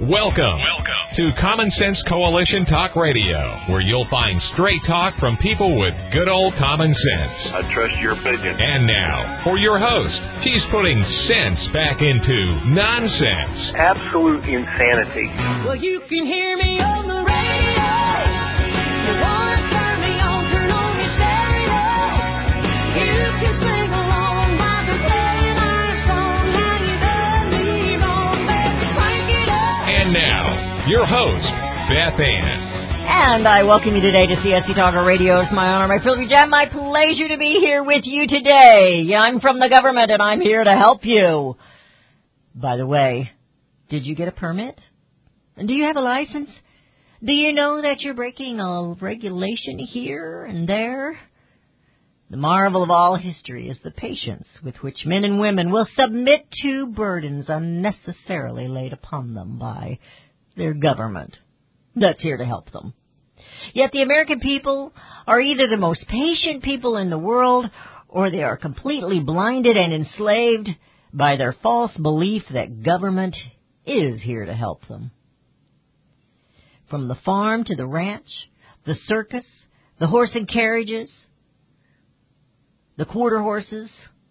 Welcome to Common Sense Coalition Talk Radio, where you'll find straight talk from people with good old common sense. I trust your opinion. And now, for your host, he's putting sense back into nonsense. Absolute insanity. Well, you can hear me on the radio. You want to turn me on, turn on your stereo. You can sing along while they're playing our song. Now you done me wrong, baby, crank it up. And now, your host, Beth Ann. And I welcome you today to CSC Talker Radio. It's my honor, my privilege, and my pleasure to be here with you today. I'm from the government, and I'm here to help you. By the way, did you get a permit? And do you have a license? Do you know that you're breaking a regulation here and there? The marvel of all history is the patience with which men and women will submit to burdens unnecessarily laid upon them by their government that's here to help them. Yet the American people are either the most patient people in the world, or they are completely blinded and enslaved by their false belief that government is here to help them. From the farm to the ranch, the circus, the horse and carriages, the quarter horses,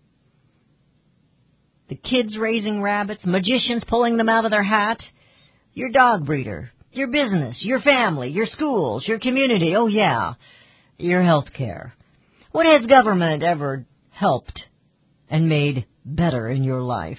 the kids raising rabbits, magicians pulling them out of their hat, your dog breeder, your business, your family, your schools, your community, oh yeah, your health care. What has government ever helped and made better in your life?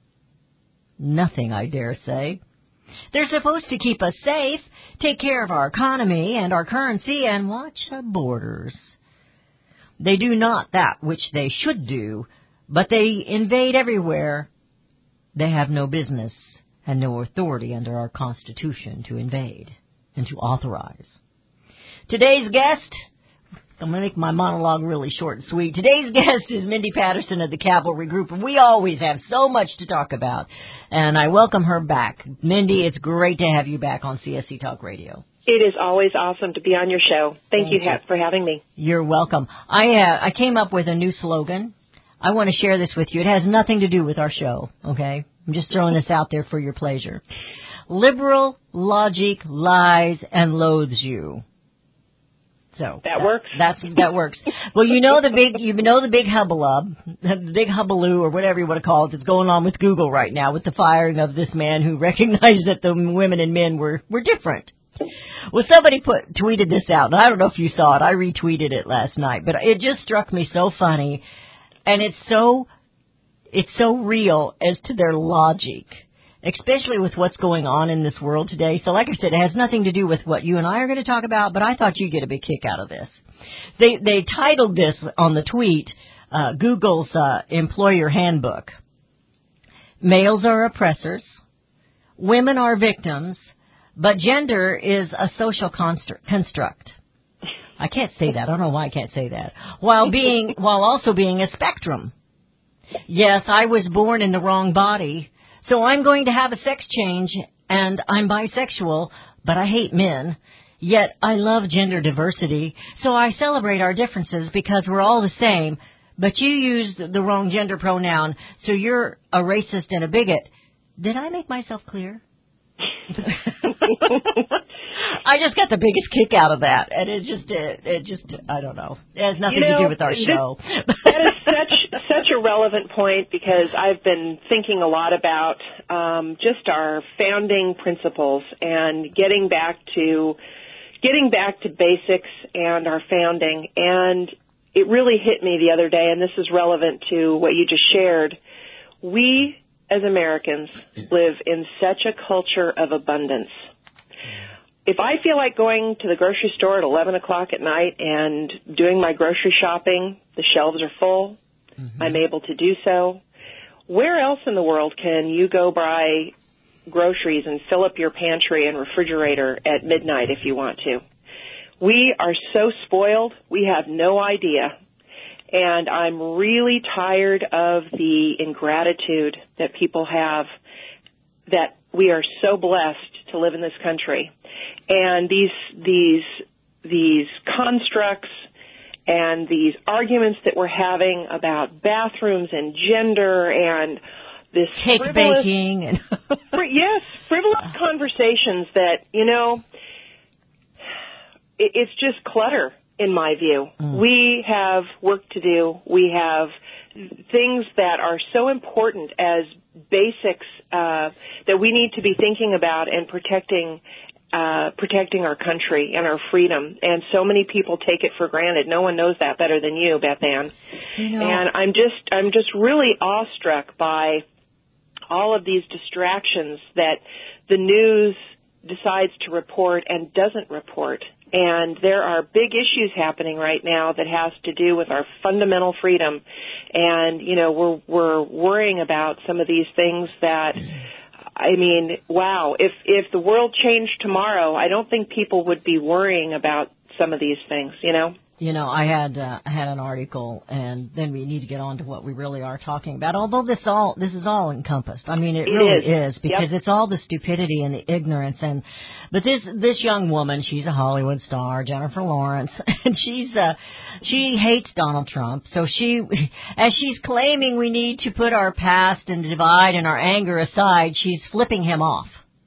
Nothing, I dare say. They're supposed to keep us safe, take care of our economy and our currency, and watch the borders. They do not that which they should do, but they invade everywhere. They have no business and no authority under our Constitution to invade and to authorize. Today's guest, I'm going to make my monologue really short and sweet. Today's guest is Mindy Patterson of the Cavalry Group, and we always have so much to talk about. And I welcome her back. Mindy, it's great to have you back on CSC Talk Radio. It is always awesome to be on your show. Thank you for having me. You're welcome. I came up with a new slogan. I want to share this with you. It has nothing to do with our show, okay? I'm just throwing this out there for your pleasure. Liberal logic lies and loathes you. So that works. That works. Well, you know the big hubbub, the big hubbaloo, or whatever you want to call it, that's going on with Google right now with the firing of this man who recognized that the women and men were different. Well, somebody tweeted this out, and I don't know if you saw it. I retweeted it last night, but it just struck me so funny, and it's so real as to their logic, especially with what's going on in this world today. So like I said, it has nothing to do with what you and I are going to talk about, but I thought you'd get a big kick out of this. They titled this on the tweet, Google's employer handbook. Males are oppressors, women are victims, but gender is a social construct. I can't say that. I don't know why I can't say that. While also being a spectrum. Yes, I was born in the wrong body, so I'm going to have a sex change, and I'm bisexual, but I hate men. Yet I love gender diversity, so I celebrate our differences because we're all the same, but you used the wrong gender pronoun, so you're a racist and a bigot. Did I make myself clear? I just got the biggest kick out of that, and it just I don't know. It has nothing to do with our show. That is such a relevant point, because I've been thinking a lot about just our founding principles and getting back to basics and our founding. And it really hit me the other day, and this is relevant to what you just shared. We as Americans live in such a culture of abundance. If I feel like going to the grocery store at 11 o'clock at night and doing my grocery shopping, the shelves are full, I'm able to do so. Where else in the world can you go buy groceries and fill up your pantry and refrigerator at midnight if you want to? We are so spoiled, we have no idea. And I'm really tired of the ingratitude that people have, that we are so blessed to live in this country. And these constructs and these arguments that we're having about bathrooms and gender and cake frivolous, baking and yes, frivolous conversations that, you know, it's just clutter, in my view. We have work to do. We have things that are so important as basics that we need to be thinking about and protecting our country and our freedom. And so many people take it for granted. No one knows that better than you, Beth Ann. And I'm just really awestruck by all of these distractions that the news decides to report and doesn't report. And there are big issues happening right now that has to do with our fundamental freedom. And, you know, we're worrying about some of these things that, I mean, wow, if the world changed tomorrow, I don't think people would be worrying about some of these things, you know? You know, I had an article, and then we need to get on to what we really are talking about. Although this is all encompassed. I mean, it really is because it's all the stupidity and the ignorance. But this young woman, she's a Hollywood star, Jennifer Lawrence, and she hates Donald Trump. So as she's claiming we need to put our past and divide and our anger aside, she's flipping him off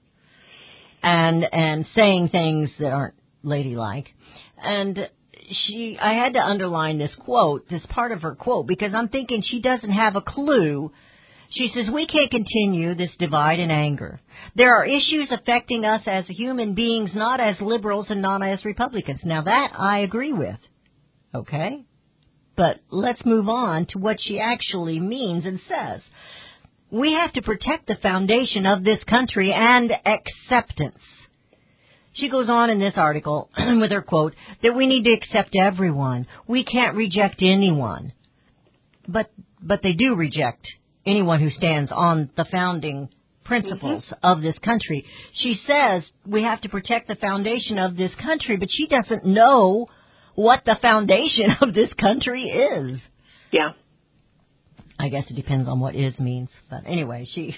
and saying things that aren't ladylike. And I had to underline this part of her quote, because I'm thinking she doesn't have a clue. She says, we can't continue this divide and anger. There are issues affecting us as human beings, not as liberals and not as Republicans. Now that I agree with. Okay? But let's move on to what she actually means and says. We have to protect the foundation of this country and acceptance. She goes on in this article with her quote that we need to accept everyone. We can't reject anyone. But they do reject anyone who stands on the founding principles of this country. She says we have to protect the foundation of this country, but she doesn't know what the foundation of this country is. Yeah. I guess it depends on what is means. But anyway, she...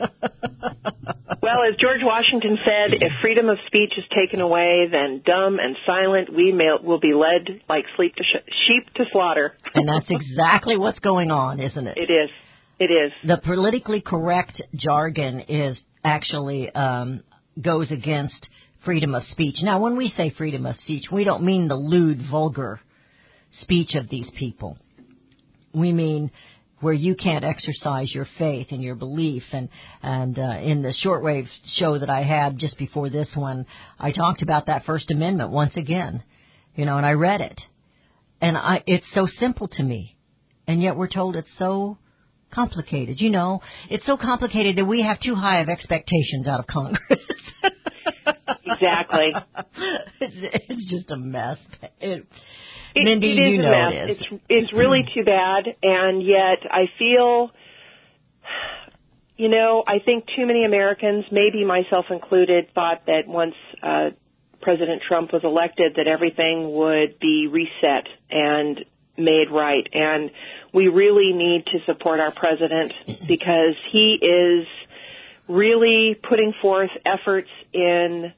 Well, as George Washington said, if freedom of speech is taken away, then dumb and silent we will be led like sheep to slaughter. And that's exactly what's going on, isn't it? It is. It is. The politically correct jargon is actually goes against freedom of speech. Now, when we say freedom of speech, we don't mean the lewd, vulgar speech of these people. We mean where you can't exercise your faith and your belief. And in the shortwave show that I had just before this one, I talked about that First Amendment once again, you know, and I read it. And it's so simple to me. And yet we're told it's so complicated. You know, it's so complicated that we have too high of expectations out of Congress. Exactly. It's just a mess. Mindy, you know it is. It's really too bad, and yet I feel, you know, I think too many Americans, maybe myself included, thought that once President Trump was elected that everything would be reset and made right. And we really need to support our president because he is really putting forth efforts in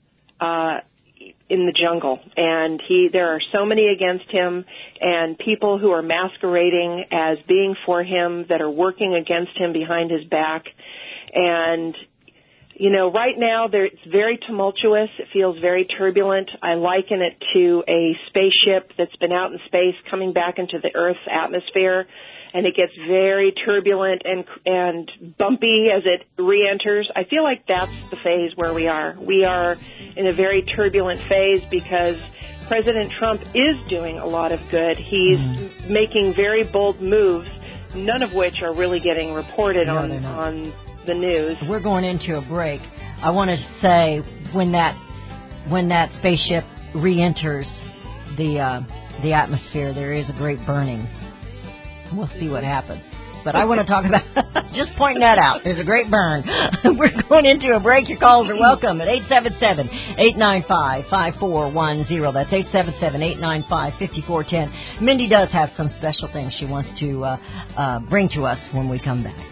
the jungle, and there are so many against him, and people who are masquerading as being for him that are working against him behind his back. And you know, right now it's very tumultuous. It feels very turbulent. I liken it to a spaceship that's been out in space coming back into the Earth's atmosphere, and it gets very turbulent and bumpy as it re-enters. I feel like that's the phase where we are. We are in a very turbulent phase because President Trump is doing a lot of good. He's making very bold moves, none of which are really getting reported on the news. We're going into a break. I want to say when that spaceship re-enters the atmosphere, there is a great burning. We'll see what happens. But I want to talk about, just pointing that out. There's a great burn. We're going into a break. Your calls are welcome at 877-895-5410. That's 877-895-5410. Mindy does have some special things she wants to bring to us when we come back.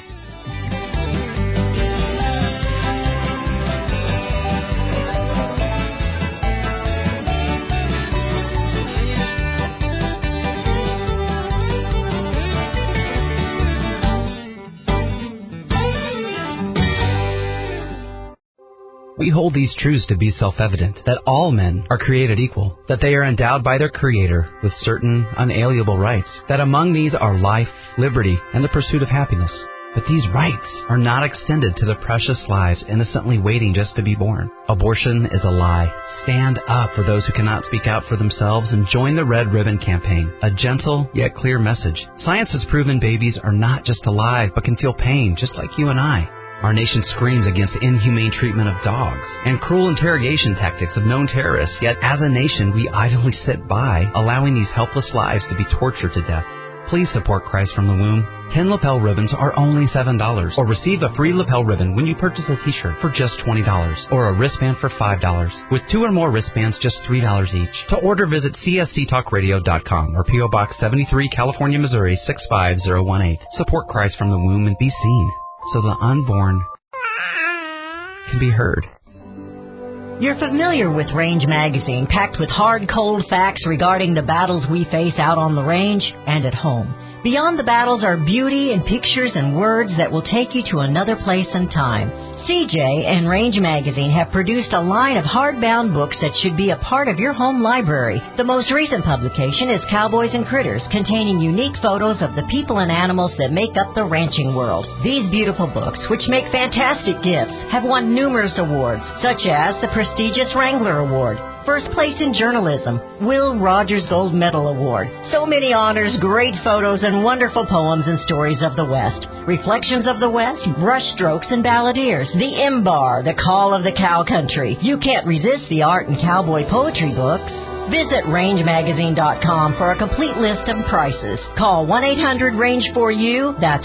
We hold these truths to be self-evident, that all men are created equal, that they are endowed by their Creator with certain unalienable rights, that among these are life, liberty, and the pursuit of happiness. But these rights are not extended to the precious lives innocently waiting just to be born. Abortion is a lie. Stand up for those who cannot speak out for themselves and join the Red Ribbon Campaign, a gentle yet clear message. Science has proven babies are not just alive, but can feel pain just like you and I. Our nation screams against inhumane treatment of dogs and cruel interrogation tactics of known terrorists, yet as a nation we idly sit by, allowing these helpless lives to be tortured to death. Please support Christ from the Womb. 10 lapel ribbons are only $7, or receive a free lapel ribbon when you purchase a t-shirt for just $20, or a wristband for $5. With 2 or more wristbands, just $3 each. To order, visit csctalkradio.com or P.O. Box 73, California, Missouri 65018. Support Christ from the Womb and be seen, so the unborn can be heard. You're familiar with Range Magazine, packed with hard, cold facts regarding the battles we face out on the range and at home. Beyond the battles are beauty and pictures and words that will take you to another place and time. CJ and Range Magazine have produced a line of hardbound books that should be a part of your home library. The most recent publication is Cowboys and Critters, containing unique photos of the people and animals that make up the ranching world. These beautiful books, which make fantastic gifts, have won numerous awards, such as the prestigious Wrangler Award, First Place in Journalism, Will Rogers Gold Medal Award. So many honors, great photos, and wonderful poems and stories of the West. Reflections of the West, Brushstrokes and Balladeers, The M-Bar, The Call of the Cow Country. You can't resist the art and cowboy poetry books. Visit rangemagazine.com for a complete list of prices. Call 1-800-RANGE-4U. That's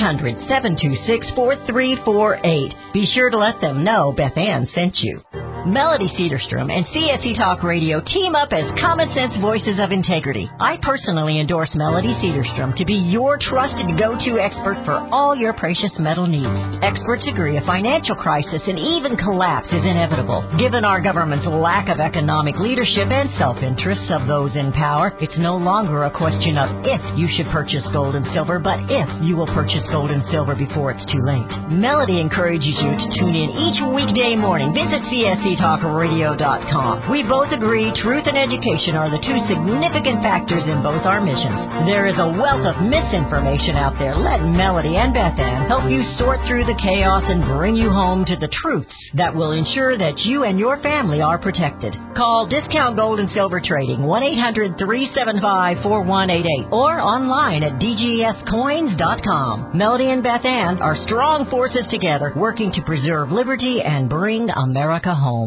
1-800-726-4348. Be sure to let them know Beth Ann sent you. Melody Cedarstrom and CSC Talk Radio team up as common sense voices of integrity. I personally endorse Melody Cedarstrom to be your trusted go-to expert for all your precious metal needs. Experts agree a financial crisis and even collapse is inevitable. Given our government's lack of economic leadership and self-interests of those in power, it's no longer a question of if you should purchase gold and silver, but if you will purchase gold and silver before it's too late. Melody encourages you to tune in each weekday morning. Visit CSCTalkRadio.com. We both agree truth and education are the two significant factors in both our missions. There is a wealth of misinformation out there. Let Melody and Beth Ann help you sort through the chaos and bring you home to the truths that will ensure that you and your family are protected. Call Discount Gold and Silver Trading, 1-800-375-4188, or online at dgscoins.com. Melody and Beth Ann are strong forces together, working to preserve liberty and bring America home.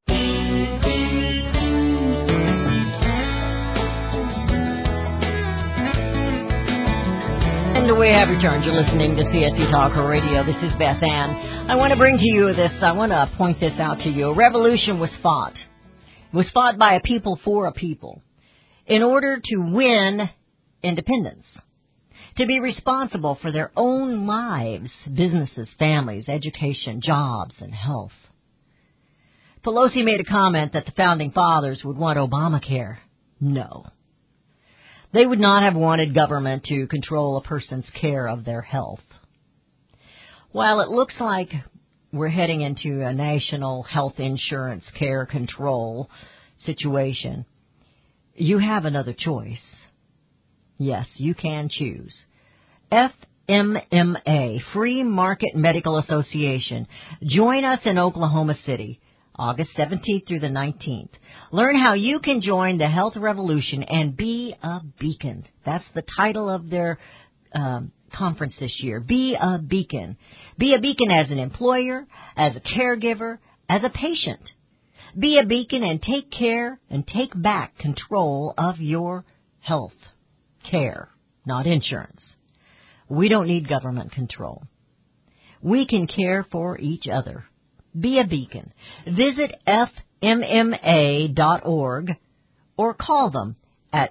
And we have returned. You're listening to CSC Talk Radio. This is Beth Ann. I want to bring to you this. I want to point this out to you. A revolution was fought. It was fought by a people for a people in order to win independence, to be responsible for their own lives, businesses, families, education, jobs, and health. Pelosi made a comment that the Founding Fathers would want Obamacare. No. They would not have wanted government to control a person's care of their health. While it looks like we're heading into a national health insurance care control situation, you have another choice. Yes, you can choose. FMMA, Free Market Medical Association. Join us in Oklahoma City, August 17th through the 19th. Learn how you can join the health revolution and be a beacon. That's the title of their conference this year. Be a beacon. Be a beacon as an employer, as a caregiver, as a patient. Be a beacon and take care and take back control of your health care, not insurance. We don't need government control. We can care for each other. Be a beacon. Visit fmma.org or call them at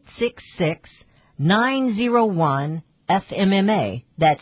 866-901-FMMA. That's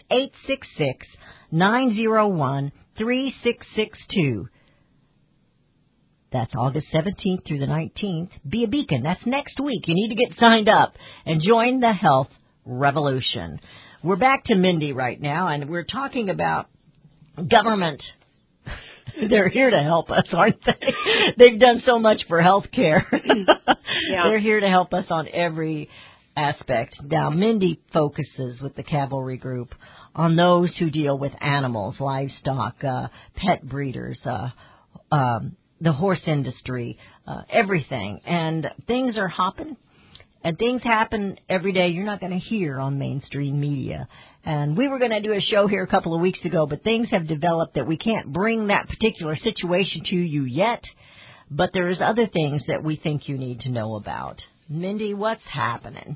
866-901-3662. That's August 17th through the 19th. Be a beacon. That's next week. You need to get signed up and join the health revolution. We're back to Mindy right now, and we're talking about government. They're here to help us, aren't they? They've done so much for health care. Yeah. They're here to help us on every aspect. Now, Mindy focuses with the Cavalry Group on those who deal with animals, livestock, pet breeders, the horse industry, everything. And things are hopping. And things happen every day you're not going to hear on mainstream media. And we were going to do a show here a couple of weeks ago, but things have developed that we can't bring that particular situation to you yet. But there's other things that we think you need to know about. Mindy, what's happening?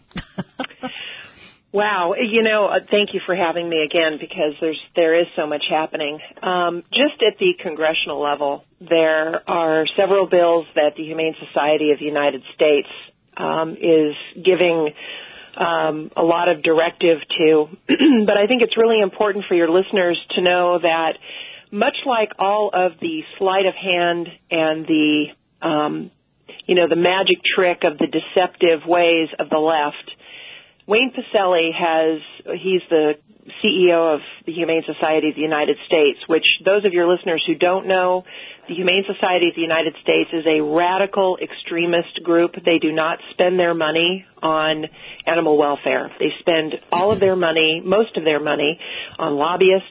Wow. Thank you for having me again, because there is so much happening. Just at the congressional level, there are several bills that the Humane Society of the United States is giving a lot of directive to. But I think it's really important for your listeners to know that much like all of the sleight of hand and the magic trick of the deceptive ways of the left, Wayne Pacelle he's the CEO of the Humane Society of the United States, which those of your listeners who don't know, the Humane Society of the United States is a radical extremist group. They do not spend their money on animal welfare. They spend all of their money, most of their money, on lobbyists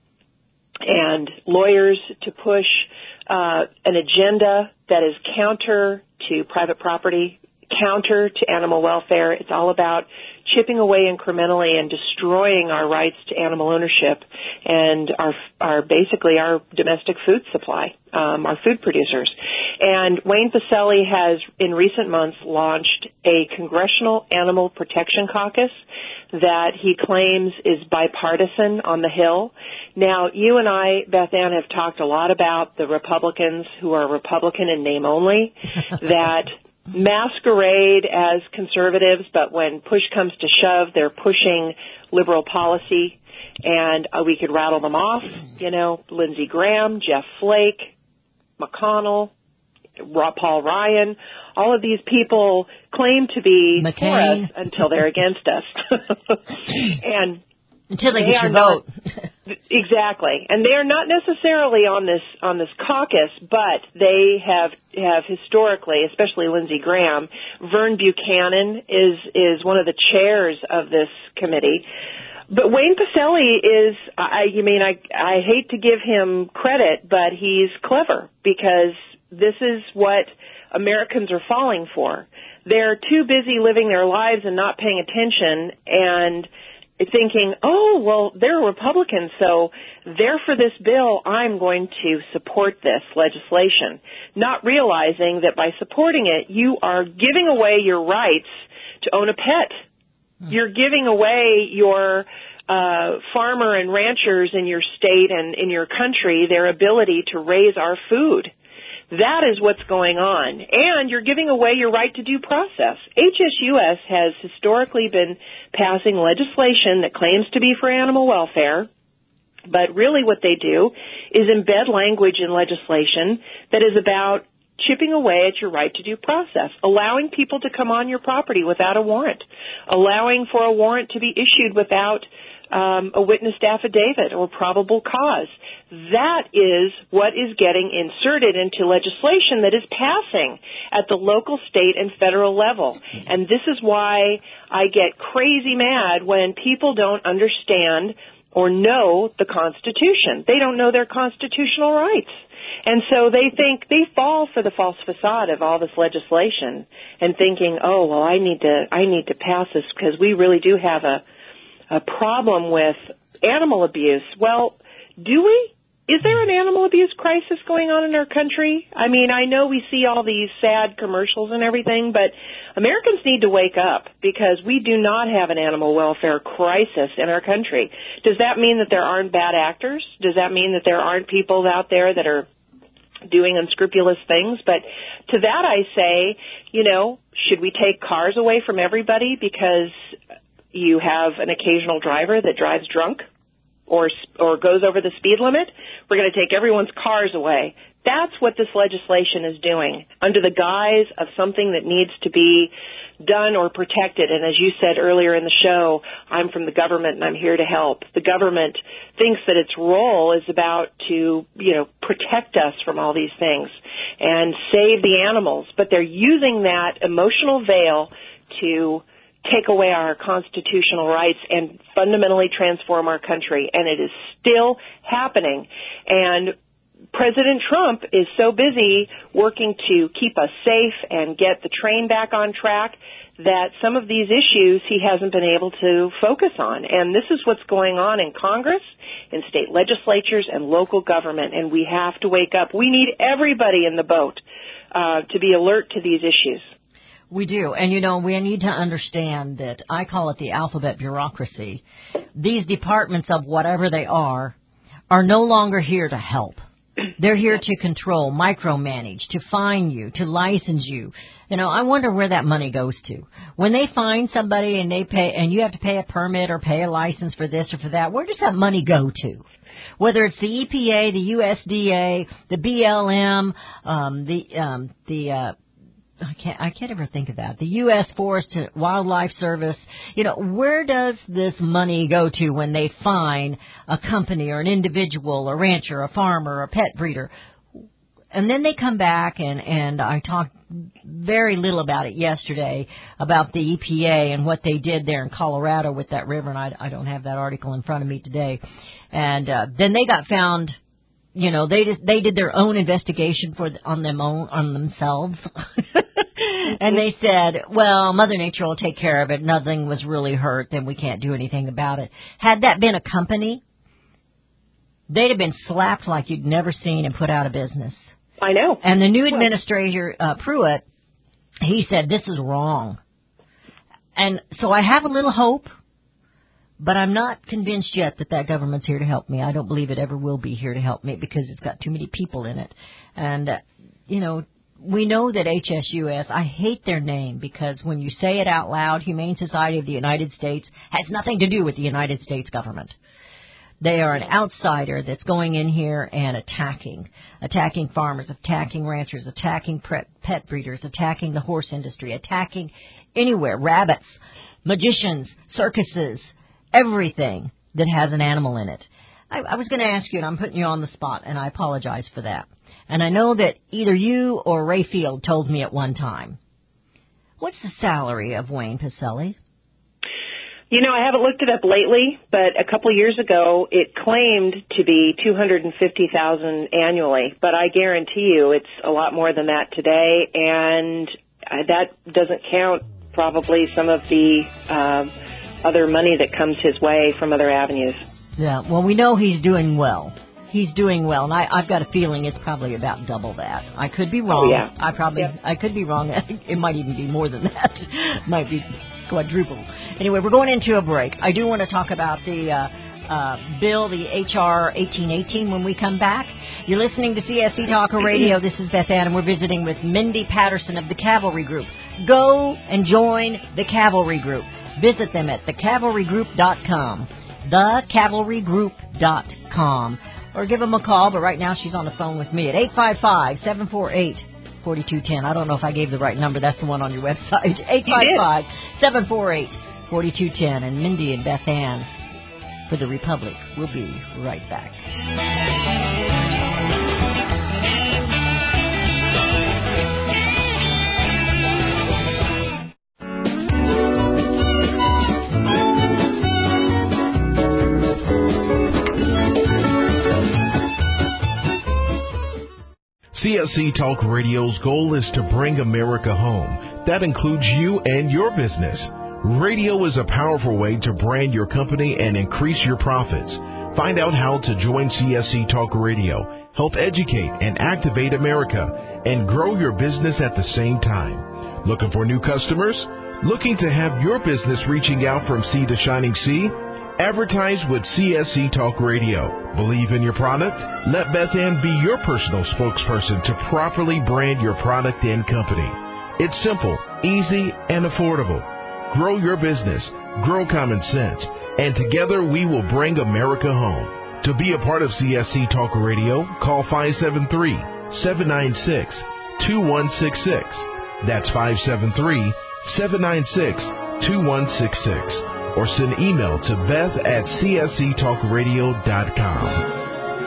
and lawyers to push an agenda that is counter to private property, counter to animal welfare. It's all about chipping away incrementally and destroying our rights to animal ownership and our basically our domestic food supply, our food producers. And Wayne Pacelle has, in recent months, launched a Congressional Animal Protection Caucus that he claims is bipartisan on the Hill. Now, you and I, Beth Ann, have talked a lot about the Republicans who are Republican in name only, that masquerade as conservatives, but when push comes to shove, they're pushing liberal policy, and we could rattle them off, Lindsey Graham, Jeff Flake, McConnell, Paul Ryan. All of these people claim to be for us until they're against us. And until they get your vote. Exactly. And they are not necessarily on this caucus, but they have historically, especially Lindsey Graham, Vern Buchanan is one of the chairs of this committee. But Wayne Pacelle is, I hate to give him credit, but he's clever, because this is what Americans are falling for. They're too busy living their lives and not paying attention and thinking, oh, well, they're Republicans, so they're for this bill, I'm going to support this legislation, not realizing that by supporting it, you are giving away your rights to own a pet. You're giving away your farmer and ranchers in your state and in your country their ability to raise our food. That is what's going on. And you're giving away your right to due process. HSUS has historically been passing legislation that claims to be for animal welfare, but really what they do is embed language in legislation that is about chipping away at your right to due process, allowing people to come on your property without a warrant, allowing for a warrant to be issued without a witnessed affidavit or probable cause. That is what is getting inserted into legislation that is passing at the local, state, and federal level. And this is why I get crazy mad when people don't understand or know the Constitution. They don't know their constitutional rights. And so they think, they fall for the false facade of all this legislation and thinking, oh, well, I need to pass this because we really do have a problem with animal abuse. Well, do we? Is there an animal abuse crisis going on in our country? I mean, I know we see all these sad commercials and everything, but Americans need to wake up because we do not have an animal welfare crisis in our country. Does that mean that there aren't bad actors? Does that mean that there aren't people out there that are doing unscrupulous things? But to that I say, should we take cars away from everybody because you have an occasional driver that drives drunk or goes over the speed limit? We're going to take everyone's cars away. That's what this legislation is doing under the guise of something that needs to be done or protected. And as you said earlier in the show, I'm from the government and I'm here to help. The government thinks that its role is about to, protect us from all these things and save the animals. But they're using that emotional veil to take away our constitutional rights and fundamentally transform our country. And it is still happening. And President Trump is so busy working to keep us safe and get the train back on track that some of these issues he hasn't been able to focus on. And this is what's going on in Congress, in state legislatures, and local government. And we have to wake up. We need everybody in the boat to be alert to these issues. We do. And, we need to understand that I call it the alphabet bureaucracy. These departments of whatever they are no longer here to help. They're here to control, micromanage, to fine you, to license you. I wonder where that money goes to. When they fine somebody and they pay, and you have to pay a permit or pay a license for this or for that, where does that money go to? Whether it's the EPA, the USDA, the BLM, I can't ever think of that. The U.S. Forest and Wildlife Service. Where does this money go to when they fine a company or an individual, a rancher, a farmer, a pet breeder? And then they come back, and I talked very little about it yesterday, about the EPA and what they did there in Colorado with that river, and I don't have that article in front of me today. And then they got found. They did their own investigation on themselves. And they said, well, Mother Nature will take care of it. Nothing was really hurt. Then we can't do anything about it. Had that been a company, they'd have been slapped like you'd never seen and put out of business. I know. And the new administrator, Pruitt, he said, this is wrong. And so I have a little hope. But I'm not convinced yet that government's here to help me. I don't believe it ever will be here to help me because it's got too many people in it. And, we know that HSUS, I hate their name because when you say it out loud, Humane Society of the United States has nothing to do with the United States government. They are an outsider that's going in here and attacking farmers, attacking ranchers, attacking pet breeders, attacking the horse industry, attacking anywhere, rabbits, magicians, circuses, everything that has an animal in it. I was going to ask you, and I'm putting you on the spot, and I apologize for that. And I know that either you or Ray Field told me at one time. What's the salary of Wayne Pacelle? I haven't looked it up lately, but a couple of years ago it claimed to be $250,000 annually. But I guarantee you it's a lot more than that today, and that doesn't count probably some of the other money that comes his way from other avenues. Yeah, well, we know he's doing well. He's doing well, and I've got a feeling it's probably about double that. I could be wrong. Oh, yeah. I could be wrong. It might even be more than that. Might be quadruple. Anyway, we're going into a break. I do want to talk about the bill, the H.R. 1818, when we come back. You're listening to CSC Talker Radio. This is Beth Ann, and we're visiting with Mindy Patterson of the Cavalry Group. Go and join the Cavalry Group. Visit them at thecavalrygroup.com. Thecavalrygroup.com. Or give them a call, but right now she's on the phone with me at 855-748-4210. I don't know if I gave the right number. That's the one on your website. 855-748-4210. And Mindy and Beth Ann for the Republic. We'll be right back. CSC Talk Radio's goal is to bring America home. That includes you and your business. Radio is a powerful way to brand your company and increase your profits. Find out how to join CSC Talk Radio, help educate and activate America, and grow your business at the same time. Looking for new customers? Looking to have your business reaching out from sea to shining sea? Advertise with CSC Talk Radio. Believe in your product? Let Beth Ann be your personal spokesperson to properly brand your product and company. It's simple, easy, and affordable. Grow your business, grow common sense, and together we will bring America home. To be a part of CSC Talk Radio, call 573 573-796-2166. That's 573-796-2166. Or send email to beth@csctalkradio.com.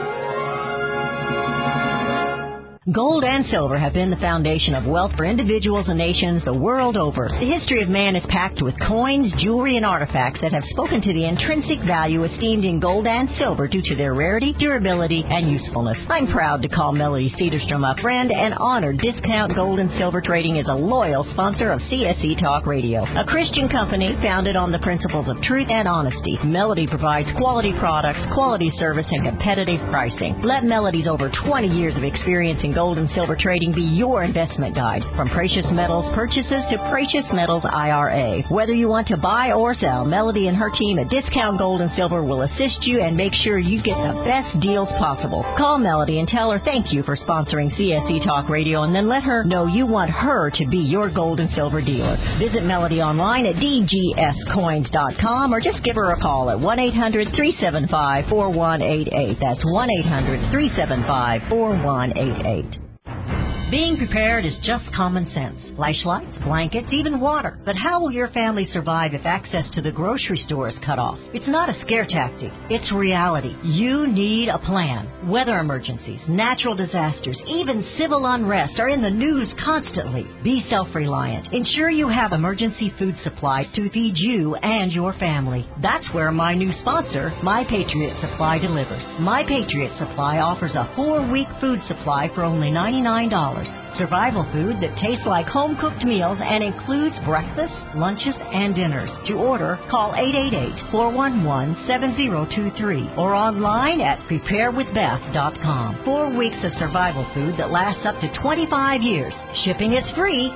Gold and silver have been the foundation of wealth for individuals and nations the world over. The history of man is packed with coins, jewelry, and artifacts that have spoken to the intrinsic value esteemed in gold and silver due to their rarity, durability, and usefulness. I'm proud to call Melody Cedarstrom a friend and honored Discount Gold and Silver Trading is a loyal sponsor of CSC Talk Radio, a Christian company founded on the principles of truth and honesty. Melody provides quality products, quality service, and competitive pricing. Let Melody's over 20 years of experience in gold and silver trading be your investment guide. From precious metals purchases to precious metals IRA. Whether you want to buy or sell, Melody and her team at Discount Gold and Silver will assist you and make sure you get the best deals possible. Call Melody and tell her thank you for sponsoring CSC Talk Radio, and then let her know you want her to be your gold and silver dealer. Visit Melody online at dgscoins.com or just give her a call at 1-800-375-4188. That's 1-800-375-4188. Being prepared is just common sense. Flashlights, blankets, even water. But how will your family survive if access to the grocery store is cut off? It's not a scare tactic. It's reality. You need a plan. Weather emergencies, natural disasters, even civil unrest are in the news constantly. Be self-reliant. Ensure you have emergency food supplies to feed you and your family. That's where my new sponsor, My Patriot Supply, delivers. My Patriot Supply offers a 4-week food supply for only $99. Survival food that tastes like home-cooked meals and includes breakfast, lunches, and dinners. To order, call 888-411-7023 or online at preparewithbeth.com. 4 weeks of survival food that lasts up to 25 years. Shipping is free.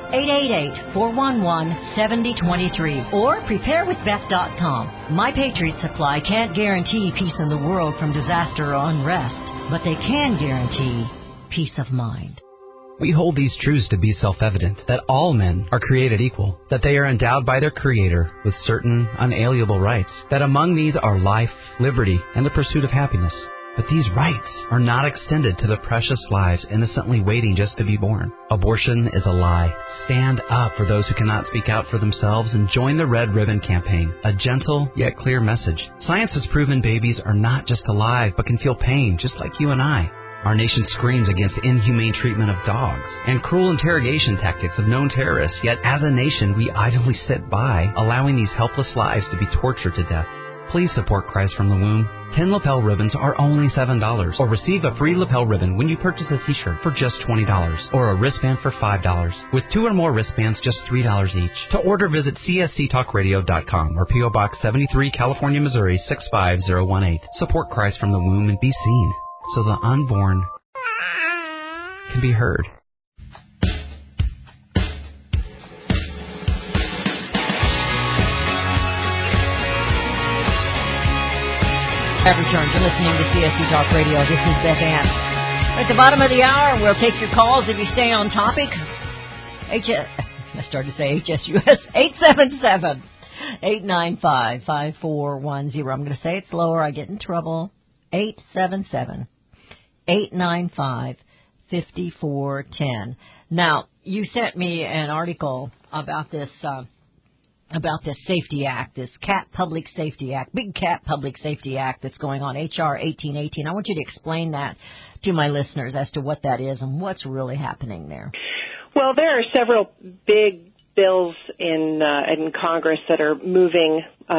888-411-7023 or preparewithbeth.com. My Patriot Supply can't guarantee peace in the world from disaster or unrest, but they can guarantee peace of mind. We hold these truths to be self-evident, that all men are created equal, that they are endowed by their Creator with certain unalienable rights, that among these are life, liberty, and the pursuit of happiness. But these rights are not extended to the precious lives innocently waiting just to be born. Abortion is a lie. Stand up for those who cannot speak out for themselves and join the Red Ribbon Campaign, a gentle yet clear message. Science has proven babies are not just alive, but can feel pain just like you and I. Our nation screams against inhumane treatment of dogs and cruel interrogation tactics of known terrorists, yet as a nation we idly sit by, allowing these helpless lives to be tortured to death. Please support Christ from the Womb. 10 lapel ribbons are only $7, or receive a free lapel ribbon when you purchase a t-shirt for just $20, or a wristband for $5. With 2 or more wristbands, just $3 each. To order, visit csctalkradio.com or P.O. Box 73, California, Missouri 65018. Support Christ from the Womb and be seen, so the unborn can be heard. Have returned. You're listening to CSC Talk Radio. This is Beth Ann. At the bottom of the hour, we'll take your calls if you stay on topic. I started to say HSUS. 877-895-5410. I'm going to say it slower. I get in trouble. 877-895-5410. Now, you sent me an article about this Safety Act, this Cat Public Safety Act, Big Cat Public Safety Act that's going on, HR 1818. I want you to explain that to my listeners as to what that is and what's really happening there. Well, there are several big bills in Congress that are moving.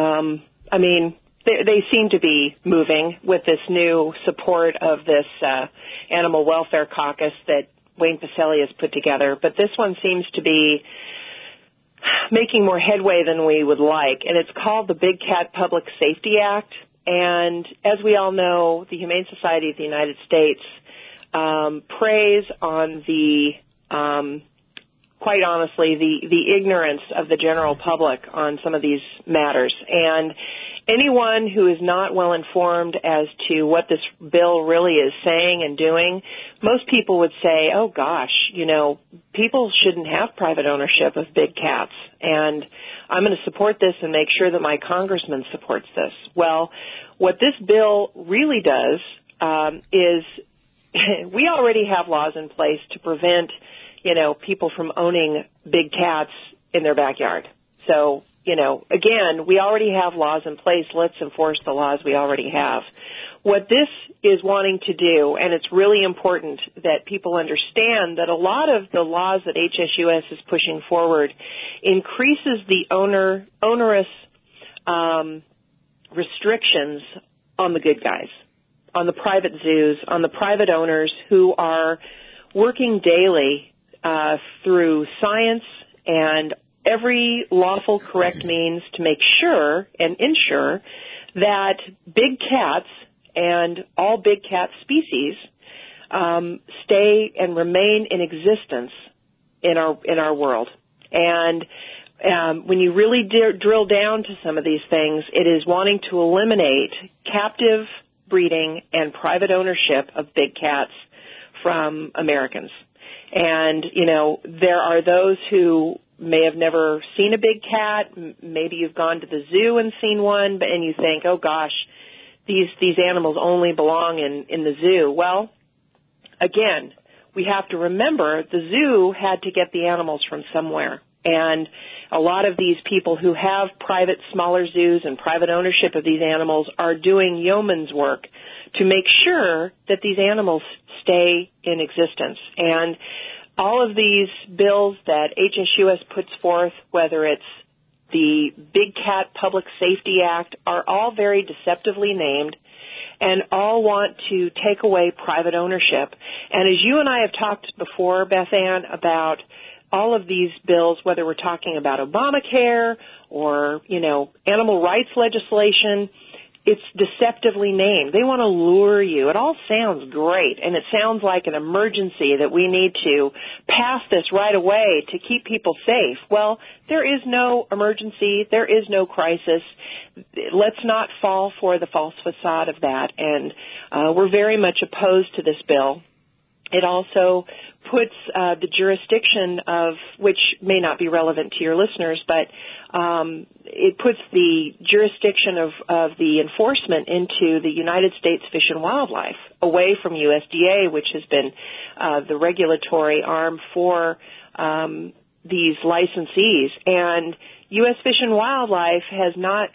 They seem to be moving with this new support of this Animal Welfare Caucus that Wayne Pacelle has put together. But this one seems to be making more headway than we would like, and it's called the Big Cat Public Safety Act. And as we all know, the Humane Society of the United States preys on the, quite honestly, the ignorance of the general public on some of these matters. And anyone who is not well informed as to what this bill really is saying and doing, most people would say, oh gosh, people shouldn't have private ownership of big cats, and I'm going to support this and make sure that my congressman supports this. Well, what this bill really does is we already have laws in place to prevent, people from owning big cats in their backyard. So, again, we already have laws in place. Let's enforce the laws we already have. What this is wanting to do, and it's really important that people understand that a lot of the laws that HSUS is pushing forward increases the onerous restrictions on the good guys, on the private zoos, on the private owners who are working daily through science and every lawful, correct means to make sure and ensure that big cats and all big cat species stay and remain in existence in our world. And when you really drill down to some of these things, it is wanting to eliminate captive breeding and private ownership of big cats from Americans. And, there are those who may have never seen a big cat. Maybe you've gone to the zoo and seen one, and you think, oh, gosh, these animals only belong in the zoo. Well, again, we have to remember the zoo had to get the animals from somewhere. And a lot of these people who have private, smaller zoos and private ownership of these animals are doing yeoman's work to make sure that these animals stay in existence. And all of these bills that HSUS puts forth, whether it's the Big Cat Public Safety Act, are all very deceptively named and all want to take away private ownership. And as you and I have talked before, Beth Ann, about all of these bills, whether we're talking about Obamacare or, animal rights legislation, it's deceptively named. They want to lure you. It all sounds great, and it sounds like an emergency that we need to pass this right away to keep people safe. Well, there is no emergency. There is no crisis. Let's not fall for the false facade of that, and we're very much opposed to this bill. It also puts the jurisdiction of, which may not be relevant to your listeners, but it puts the jurisdiction of the enforcement into the United States Fish and Wildlife, away from USDA, which has been the regulatory arm for these licensees. And U.S. Fish and Wildlife has not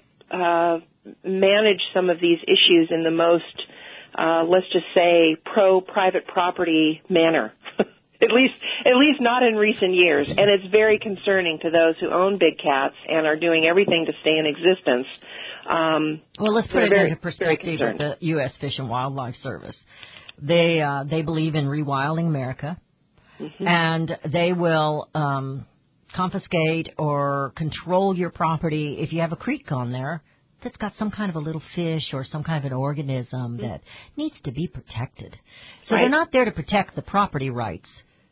managed some of these issues in the most, let's just say, pro-private property manner. At least not in recent years. And it's very concerning to those who own big cats and are doing everything to stay in existence. Well, let's put it into perspective with the U.S. Fish and Wildlife Service. They believe in rewilding America, and they will confiscate or control your property if you have a creek on there that's got some kind of a little fish or some kind of an organism that needs to be protected. So they're not there to protect the property rights.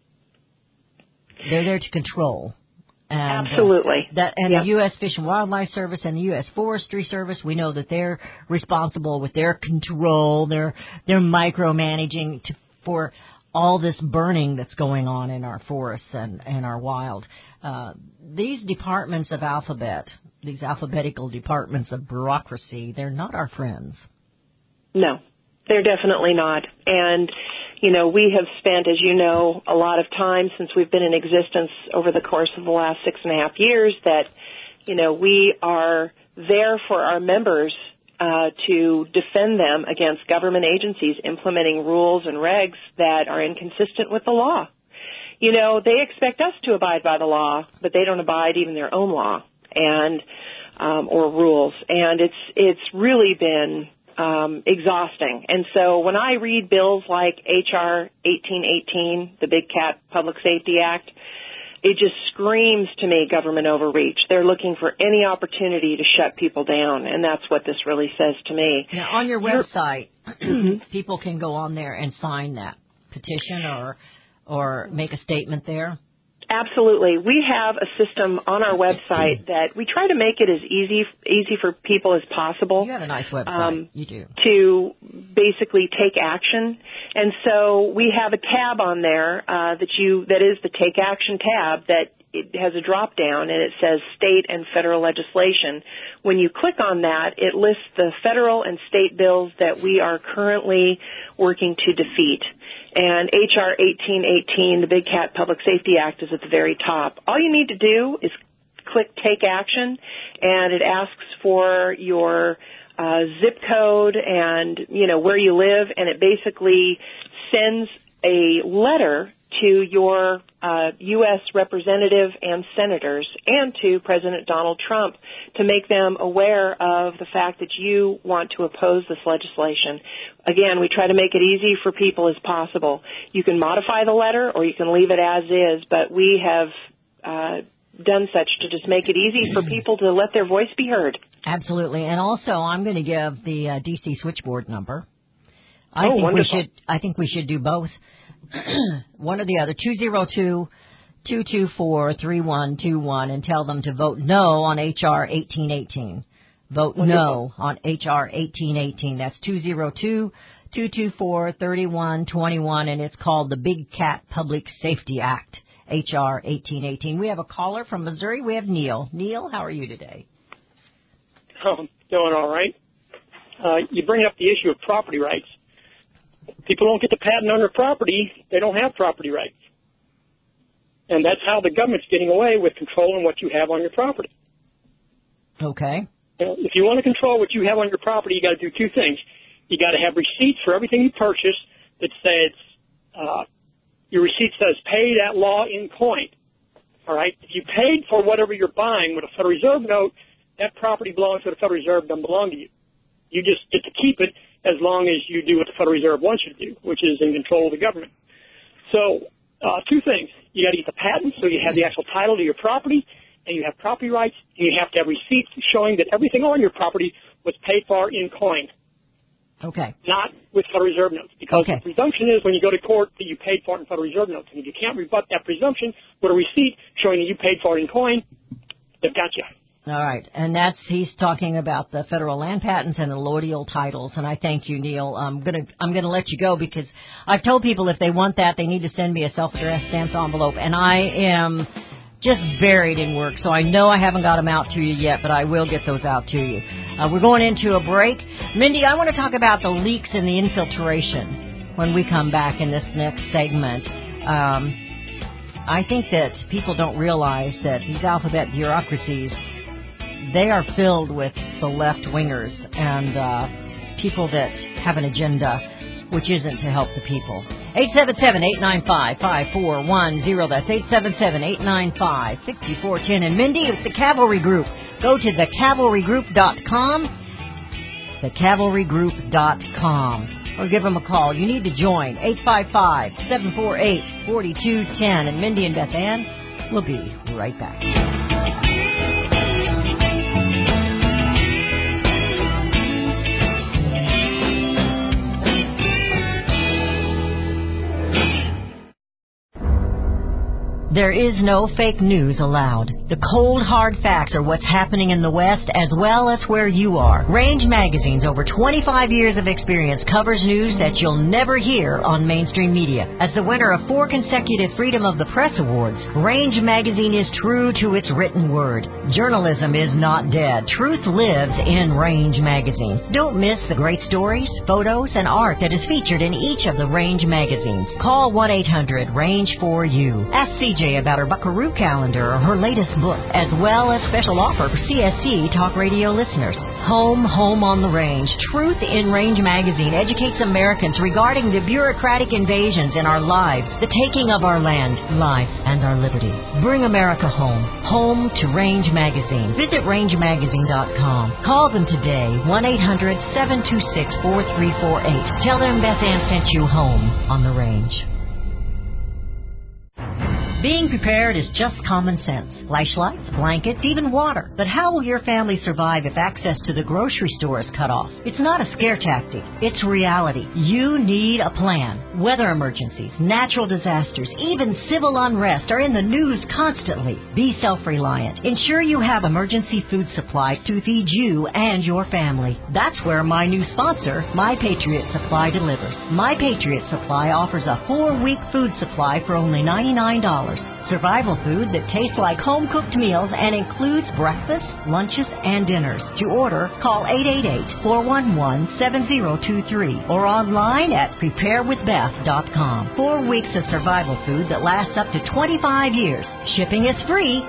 They're there to control. And, absolutely. The U.S. Fish and Wildlife Service and the U.S. Forestry Service, we know that they're responsible with their control, they're micromanaging for all this burning that's going on in our forests and our wild. These departments of these alphabetical departments of bureaucracy, they're not our friends. No, they're definitely not. And, we have spent, as you know, a lot of time since we've been in existence over the course of the last 6.5 years that, we are there for our members to defend them against government agencies implementing rules and regs that are inconsistent with the law. They expect us to abide by the law, but they don't abide even their own law and or rules. And it's really been exhausting. And so when I read bills like H.R. 1818, the Big Cat Public Safety Act, it just screams to me government overreach. They're looking for any opportunity to shut people down, and that's what this really says to me. Now, on your website, people can go on there and sign that petition or make a statement there? Absolutely. We have a system on our website that we try to make it as easy for people as possible. You have a nice website. You do. To basically take action. And so we have a tab on there that is the Take Action tab that it has a drop down and it says state and federal legislation. When you click on that, it lists the federal and state bills that we are currently working to defeat. And H.R. 1818, the Big Cat Public Safety Act, is at the very top. All you need to do is click Take Action, and it asks for your zip code and, where you live, and it basically sends a letter to your U.S. representative and senators and to President Donald Trump to make them aware of the fact that you want to oppose this legislation. Again, we try to make it easy for people as possible. You can modify the letter or you can leave it as is, but we have done such to just make it easy for people to let their voice be heard. Absolutely. And also, I'm going to give the D.C. switchboard number. Wonderful. I think we should do both. One or the other, 202-224-3121, and tell them to vote no on H.R. 1818. Vote no on H.R. 1818. That's 202-224-3121, and it's called the Big Cat Public Safety Act, H.R. 1818. We have a caller from Missouri. We have Neil. Neil, how are you today? Doing all right. You bring up the issue of property rights. People don't get to patent on their property, they don't have property rights. And that's how the government's getting away with controlling what you have on your property. Okay. If you want to control what you have on your property, you got to do two things. You got to have receipts for everything you purchase that says, your receipt says paid at law in coin. All right? If you paid for whatever you're buying with a Federal Reserve note, that property belongs to the Federal Reserve, doesn't belong to you. You just get to keep it as long as you do what the Federal Reserve wants you to do, which is in control of the government. So, two things. You got to get the patent, so you have the actual title to your property, and you have property rights, and you have to have receipts showing that everything on your property was paid for in coin. Okay. Not with Federal Reserve notes, because the presumption is when you go to court that you paid for it in Federal Reserve notes. And if you can't rebut that presumption with a receipt showing that you paid for it in coin, they've got you. All right, and he's talking about the federal land patents and the allodial titles, and I thank you, Neil. I'm gonna let you go because I've told people if they want that, they need to send me a self-addressed stamped envelope, and I am just buried in work, so I know I haven't got them out to you yet, but I will get those out to you. We're going into a break. Mindy, I want to talk about the leaks and the infiltration when we come back in this next segment. I think that people don't realize that these alphabet bureaucracies, they are filled with the left-wingers and people that have an agenda which isn't to help the people. 877-895-5410. That's 877-895-5410. And Mindy, it's the Cavalry Group. Go to thecavalrygroup.com, thecavalrygroup.com, or give them a call. You need to join, 855-748-4210. And Mindy and Beth Ann will be right back. There is no fake news allowed. The cold, hard facts are what's happening in the West as well as where you are. Range Magazine's over 25 years of experience covers news that you'll never hear on mainstream media. As the winner of 4 consecutive Freedom of the Press Awards, Range Magazine is true to its written word. Journalism is not dead. Truth lives in Range Magazine. Don't miss the great stories, photos, and art that is featured in each of the Range magazines. Call 1-800-RANGE-4U. Ask CJ about her Buckaroo calendar or her latest book, as well as special offer for CSC Talk Radio listeners. Home on the Range. Truth in Range Magazine educates Americans regarding the bureaucratic invasions in our lives, the taking of our land, life, and our liberty. Bring America home to Range Magazine. Visit rangemagazine.com. Call them today, 1-800-726-4348. Tell them Beth Ann sent you home on the Range. Being prepared is just common sense. Flashlights, blankets, even water. But how will your family survive if access to the grocery store is cut off? It's not a scare tactic. It's reality. You need a plan. Weather emergencies, natural disasters, even civil unrest are in the news constantly. Be self-reliant. Ensure you have emergency food supplies to feed you and your family. That's where my new sponsor, My Patriot Supply, delivers. My Patriot Supply offers a 4-week food supply for only $99. $10. Survival food that tastes like home-cooked meals and includes breakfast, lunches, and dinners. To order, call 888-411-7023 or online at preparewithbeth.com. 4 weeks of survival food that lasts up to 25 years. Shipping is free.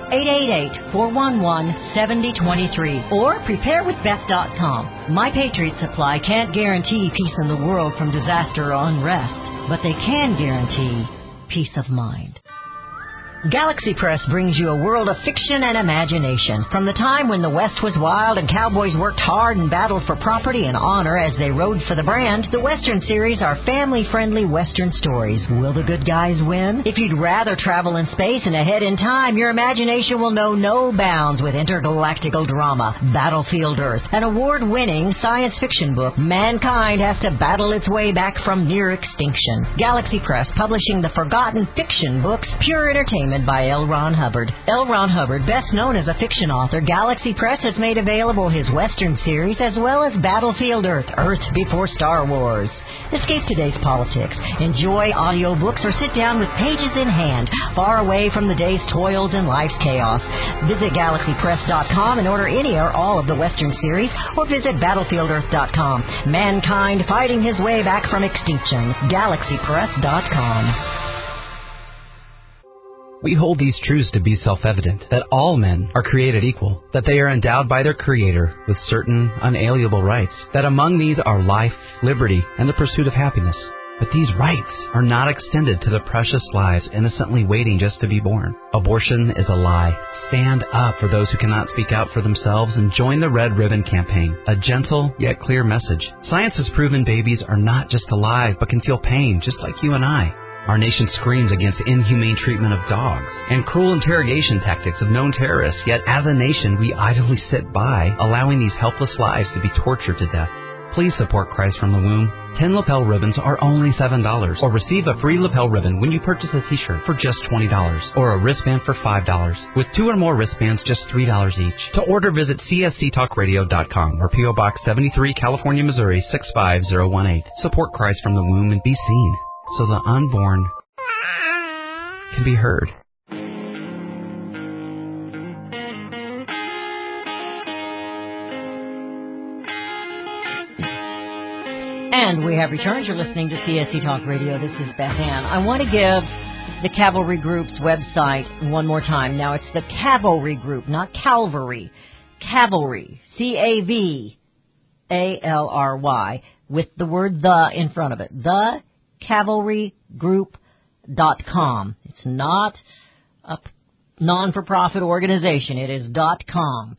888-411-7023 or preparewithbeth.com. My Patriot Supply can't guarantee peace in the world from disaster or unrest, but they can guarantee peace of mind. Galaxy Press brings you a world of fiction and imagination. From the time when the West was wild and cowboys worked hard and battled for property and honor as they rode for the brand, the Western series are family-friendly Western stories. Will the good guys win? If you'd rather travel in space and ahead in time, your imagination will know no bounds with intergalactical drama, Battlefield Earth, an award-winning science fiction book. Mankind has to battle its way back from near extinction. Galaxy Press, publishing the forgotten fiction books, pure entertainment by L. Ron Hubbard. L. Ron Hubbard, best known as a fiction author, Galaxy Press has made available his Western series as well as Battlefield Earth, Earth Before Star Wars. Escape today's politics. Enjoy audiobooks or sit down with pages in hand, far away from the day's toils and life's chaos. Visit GalaxyPress.com and order any or all of the Western series, or visit BattlefieldEarth.com. Mankind fighting his way back from extinction. GalaxyPress.com. We hold these truths to be self-evident, that all men are created equal, that they are endowed by their Creator with certain unalienable rights, that among these are life, liberty, and the pursuit of happiness. But these rights are not extended to the precious lives innocently waiting just to be born. Abortion is a lie. Stand up for those who cannot speak out for themselves and join the Red Ribbon Campaign, a gentle yet clear message. Science has proven babies are not just alive but can feel pain just like you and I. Our nation screams against inhumane treatment of dogs and cruel interrogation tactics of known terrorists, yet as a nation we idly sit by, allowing these helpless lives to be tortured to death. Please support Christ from the Womb. 10 lapel ribbons are only $7, or receive a free lapel ribbon when you purchase a t-shirt for just $20, or a wristband for $5. With 2 or more wristbands, just $3 each. To order, visit csctalkradio.com or P.O. Box 73, California, Missouri 65018. Support Christ from the Womb and be seen, so the unborn can be heard. And we have returned. You're listening to CSC Talk Radio. This is Beth Ann. I want to give the Cavalry Group's website one more time. Now, it's the Cavalry Group, not Calvary. Cavalry, C-A-V-A-L-R-Y, with the word the in front of it. TheCavalryGroup.com. It's not a non-for-profit organization. It is .com.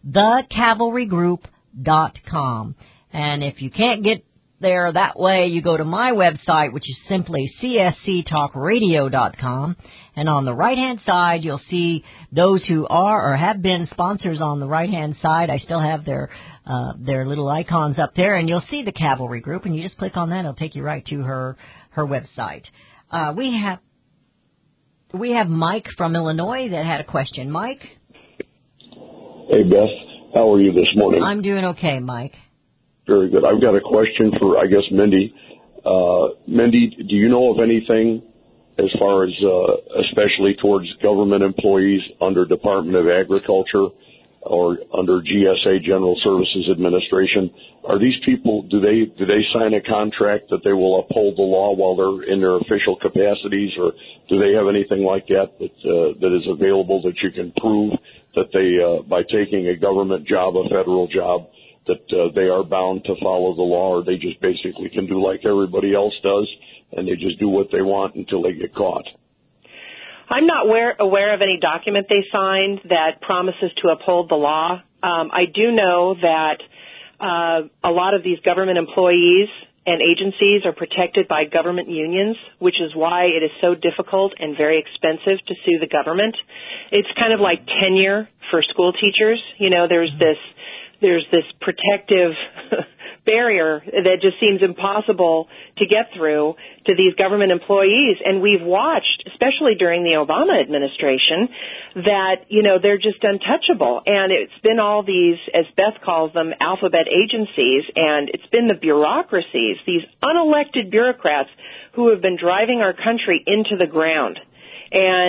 TheCavalryGroup.com. And if you can't get there that way, you go to my website, which is simply csctalkradio.com, and on the right-hand side, you'll see those who are or have been sponsors on the right-hand side. I still have their little icons up there, and you'll see the Cavalry Group, and you just click on that, it'll take you right to her website. We have Mike from Illinois that had a question. Mike? Hey, Beth. How are you this morning? I'm doing okay, Mike. Very good. I've got a question for, I guess, Mindy. Mindy, do you know of anything as far as, especially towards government employees under Department of Agriculture or under GSA, General Services Administration? Are these people, do they sign a contract that they will uphold the law while they're in their official capacities, or do they have anything like that is available that you can prove that they, by taking a government job, a federal job, that they are bound to follow the law, or they just basically can do like everybody else does, and they just do what they want until they get caught? I'm not aware of any document they signed that promises to uphold the law. I do know that a lot of these government employees and agencies are protected by government unions, which is why it is so difficult and very expensive to sue the government. It's kind of like tenure for school teachers. You know, there's this protective barrier that just seems impossible to get through to these government employees. And we've watched, especially during the Obama administration, that, you know, they're just untouchable. And it's been all these, as Beth calls them, alphabet agencies, and it's been the bureaucracies, these unelected bureaucrats who have been driving our country into the ground. And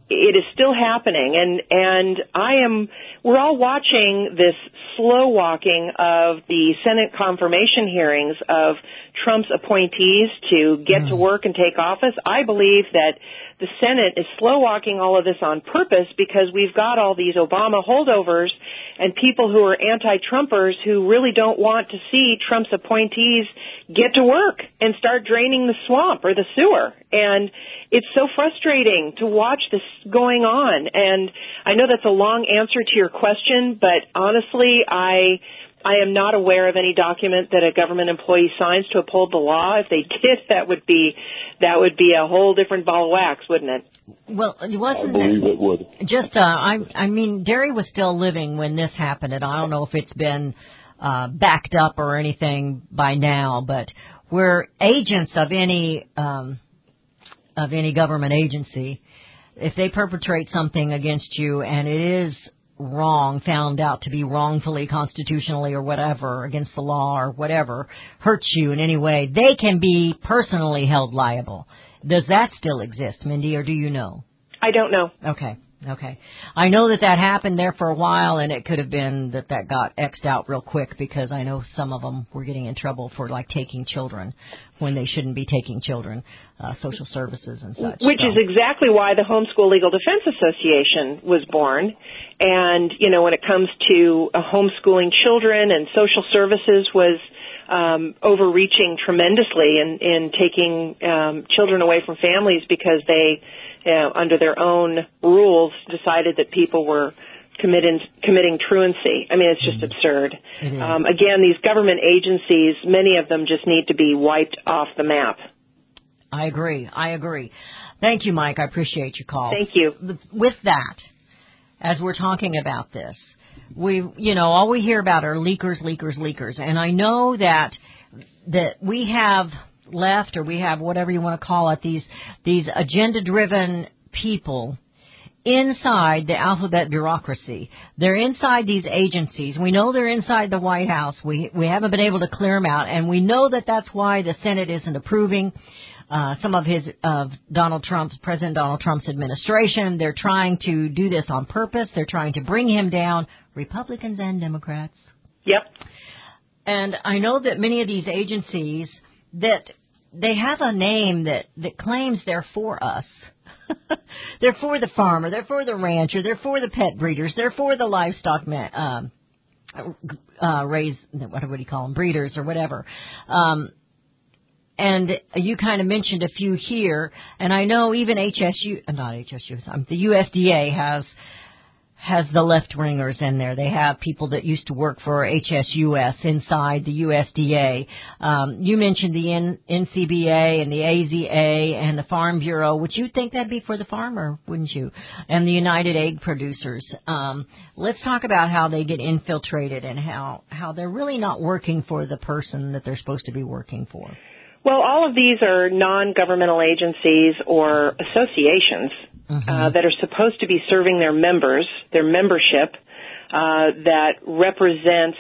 it is still happening, and we're all watching this slow walking of the Senate confirmation hearings of Trump's appointees to get to work and take office. I believe that the Senate is slow walking all of this on purpose because we've got all these Obama holdovers and people who are anti-Trumpers who really don't want to see Trump's appointees get to work and start draining the swamp or the sewer. And it's so frustrating to watch this going on. And I know that's a long answer to your question, but honestly, I am not aware of any document that a government employee signs to uphold the law. If they did, that would be a whole different ball of wax, wouldn't it? Well, wasn't I believe it would. Just, I mean, Derry was still living when this happened, and I don't know if it's been backed up or anything by now, but we're agents of any government agency. If they perpetrate something against you and it is wrong, found out to be wrongfully, constitutionally, or whatever, against the law or whatever, hurts you in any way, they can be personally held liable. Does that still exist, Mindy, or do you know? I don't know. Okay. I know that happened there for a while, and it could have been that got X'd out real quick because I know some of them were getting in trouble for, like, taking children when they shouldn't be taking children, social services and such. Which is exactly why the Homeschool Legal Defense Association was born. And, you know, when it comes to homeschooling children, and social services was overreaching tremendously in taking children away from families because they, under their own rules, decided that people were committing truancy. I mean, it's just absurd. Again, these government agencies, many of them just need to be wiped off the map. I agree. Thank you, Mike. I appreciate your call. Thank you. With that, as we're talking about this, all we hear about are leakers. And I know that we have left, or we have whatever you want to call it, these agenda-driven people inside the alphabet bureaucracy. They're inside these agencies. We know they're inside the White House. We haven't been able to clear them out, and we know that that's why the Senate isn't approving some of President Donald Trump's administration. They're trying to do this on purpose. They're trying to bring him down, Republicans and Democrats. Yep. And I know that many of these agencies, that they have a name that claims they're for us. They're for the farmer. They're for the rancher. They're for the pet breeders. They're for the livestock breeders or whatever. And you kind of mentioned a few here, and I know even the USDA has the left-wingers in there. They have people that used to work for HSUS inside the USDA. You mentioned the NCBA and the AZA and the Farm Bureau. Would you think that'd be for the farmer, wouldn't you? And the United Egg Producers. Let's talk about how they get infiltrated and how they're really not working for the person that they're supposed to be working for. Well, all of these are non-governmental agencies or associations that are supposed to be serving their members, their membership, that represents,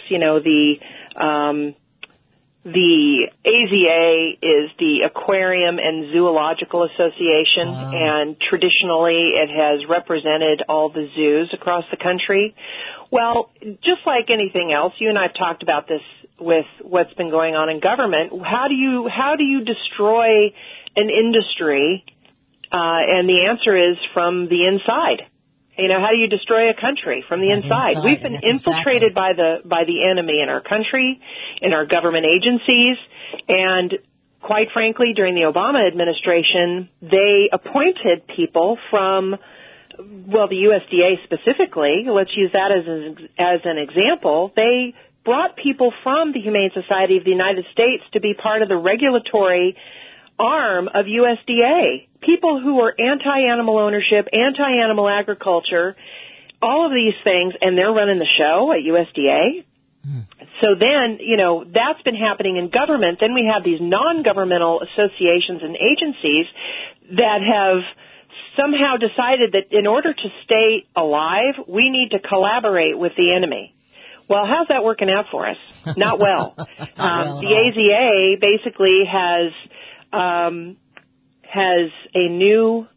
the AZA is the Aquarium and Zoological Association, and traditionally it has represented all the zoos across the country. Well, just like anything else, you and I have talked about this with what's been going on in government. How do you destroy an industry? And the answer is from the inside. How do you destroy a country? From the inside. We've been infiltrated by the enemy in our country, in our government agencies, and quite frankly, during the Obama administration, they appointed people from, the USDA specifically. Let's use that as an example. They brought people from the Humane Society of the United States to be part of the regulatory arm of USDA. People who are anti-animal ownership, anti-animal agriculture, all of these things, and they're running the show at USDA. So then, that's been happening in government. Then we have these non-governmental associations and agencies that have somehow decided that in order to stay alive, we need to collaborate with the enemy. Well, how's that working out for us? Not well. The AZA basically has a new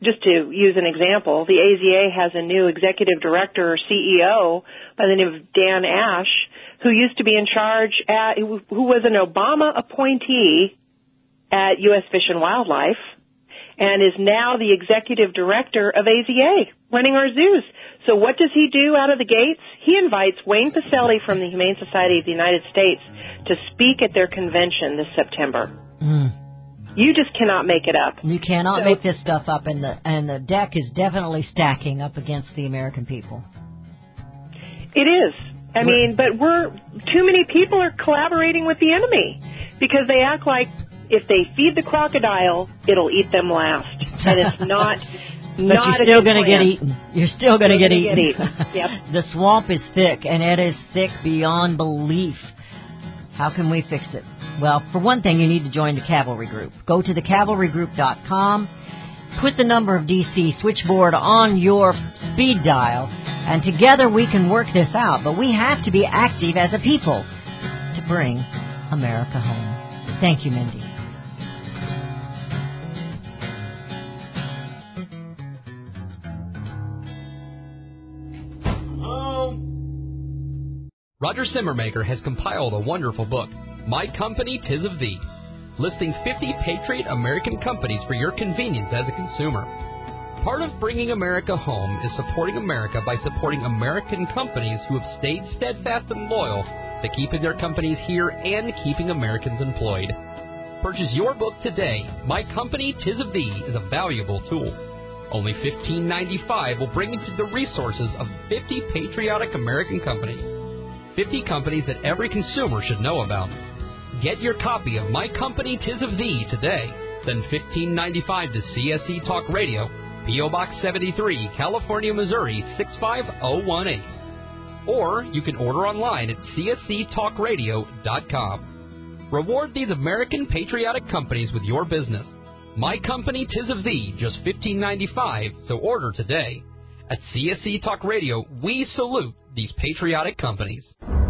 just to use an example, the AZA has a new executive director or CEO by the name of Dan Ash, who used to be in charge who was an Obama appointee at U.S. Fish and Wildlife, and is now the executive director of AZA, running our zoos. So what does he do out of the gates? He invites Wayne Pacelli from the Humane Society of the United States to speak at their convention this September. You just cannot make it up. You cannot make this stuff up, and the deck is definitely stacking up against the American people. It is. I mean, but too many people are collaborating with the enemy because they act like if they feed the crocodile, it'll eat them last. And it's not. But you're still going to get eaten. You're still going to get eaten. Yep. The swamp is thick, and it is thick beyond belief. How can we fix it? Well, for one thing, you need to join the Cavalry Group. Go to thecavalrygroup.com, put the number of DC switchboard on your speed dial, and together we can work this out. But we have to be active as a people to bring America home. Thank you, Mindy. Roger Simmermaker has compiled a wonderful book, My Company, 'Tis of Thee, listing 50 patriot American companies for your convenience as a consumer. Part of bringing America home is supporting America by supporting American companies who have stayed steadfast and loyal to keeping their companies here and keeping Americans employed. Purchase your book today. My Company, 'Tis of Thee is a valuable tool. Only $15.95 will bring you to the resources of 50 patriotic American companies. 50 companies that every consumer should know about. Get your copy of My Company, 'Tis of Thee today. Send $15.95 to CSC Talk Radio, P.O. Box 73, California, Missouri, 65018. Or you can order online at csctalkradio.com. Reward these American patriotic companies with your business. My Company, 'Tis of Thee, just $15.95, so order today. At CSC Talk Radio, we salute these patriotic companies.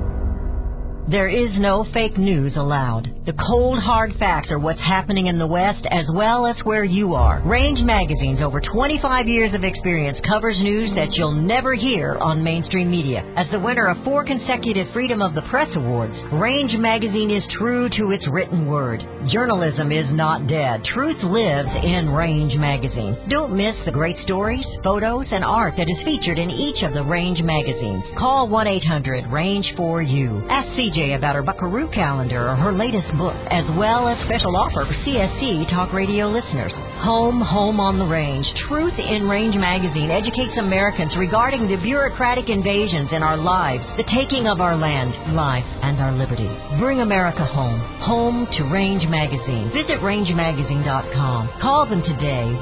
There is no fake news allowed. The cold, hard facts are what's happening in the West as well as where you are. Range Magazine's over 25 years of experience covers news that you'll never hear on mainstream media. As the winner of 4 consecutive Freedom of the Press Awards, Range Magazine is true to its written word. Journalism is not dead. Truth lives in Range Magazine. Don't miss the great stories, photos, and art that is featured in each of the Range magazines. Call 1-800-RANGE-4U. Ask CJ about her Buckaroo calendar or her latest book, as well as special offer for CSC Talk Radio listeners. Home on the Range. Truth in Range Magazine educates Americans regarding the bureaucratic invasions in our lives, the taking of our land, life, and our liberty. Bring America home. Home to Range Magazine. Visit rangemagazine.com. Call them today,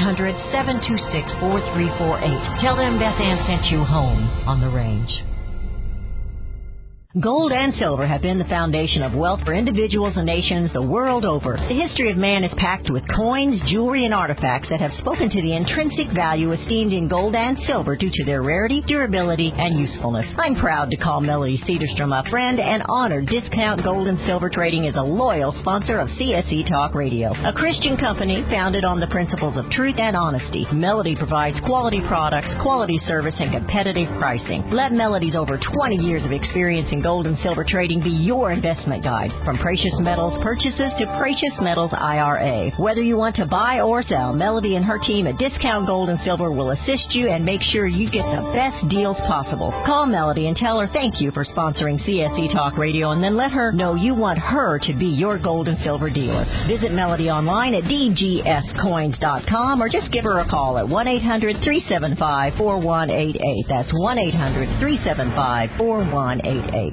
1-800-726-4348. Tell them Beth Ann sent you home on the Range. Gold and silver have been the foundation of wealth for individuals and nations the world over. The history of man is packed with coins, jewelry, and artifacts that have spoken to the intrinsic value esteemed in gold and silver due to their rarity, durability, and usefulness. I'm proud to call Melody Cedarstrom a friend and honored Discount Gold and Silver Trading is a loyal sponsor of CSC Talk Radio, a Christian company founded on the principles of truth and honesty. Melody provides quality products, quality service, and competitive pricing. Let Melody's over 20 years of experience in gold and silver trading be your investment guide. From precious metals purchases to precious metals IRA. Whether you want to buy or sell, Melody and her team at Discount Gold and Silver will assist you and make sure you get the best deals possible. Call Melody and tell her thank you for sponsoring CSC Talk Radio, and then let her know you want her to be your gold and silver dealer. Visit Melody online at dgscoins.com or just give her a call at 1-800-375-4188. That's 1-800-375-4188.